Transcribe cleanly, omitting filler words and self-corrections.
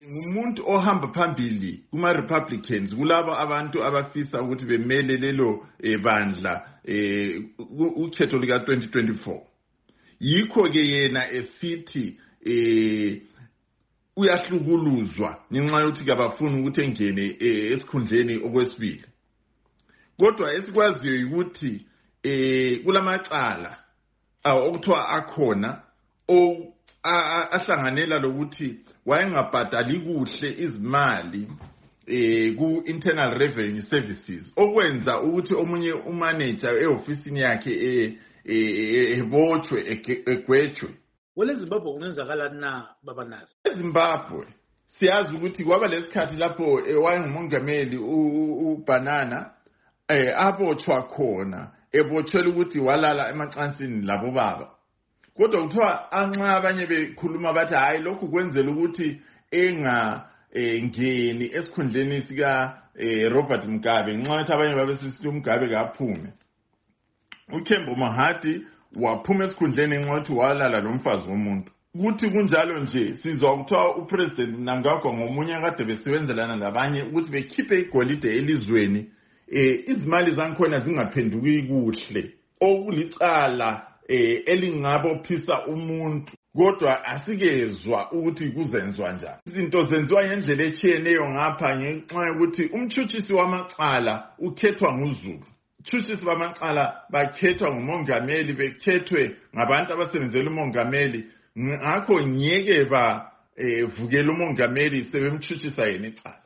Umuntu ohamba phambili kuma Republicans kulabo abantu abafisa ukuthi bemele lelo bandla ukhetho lika 2024. Yikho ke yena esithi uyahlukuluzwa ngenxa yokuthi kabafuni ukuthi engene esikhundleni okwesibili. Kodwa esikwaziyo ukuthi kulamacala okuthiwa akhona ahlanganela lokuthi wayengabhadali kuhle izimali ku Internal Revenue Services okwenza ukuthi omunye umanager eofisini yakhe ebotshwe egwetshwe. Zimbabwe unenzakala na babanari? eZimbabwe siyazi ukuthi kwaba lesikhathi lapho wayengumongameli uBanana abotshwa khona ebotshelwa ukuthi walala emacansini labo baba. Kodwa kuthiwa anxa abanye bekhuluma bathi hayi lokhu kwenzela ukuthi ngeni esikhundleni sika Robert Mugabe nxa ukuthi abanye babesithi uMugabe kaphume. uKembo Mahadi waphuma esikhundleni nxa ukuthi walala lomfazi womuntu. Kuthi kunjalo nje sizwa kuthiwa uPresident Mnangagwa ngomunye kade besebenzelana labanye ukuthi bekhiphe igolide elizweni izimali zankhona zingaphenduki kuhle okulicala elingabophisa umuntu. Kodwa asikezwa ukuthi kuzenzwa njani. Izinto zenziwa ngendlela etshiyeneyo ngapha ngenxa yokuthi umtshutshisi wamacala ukhethwa nguZulu. Umtshutshisi wamacala bakhethwa ngumongameli, bekhethwe ngabantu abasebenzela umongameli. Ngakho ngeke bavukela umongameli sebemtshutshisa yena icala.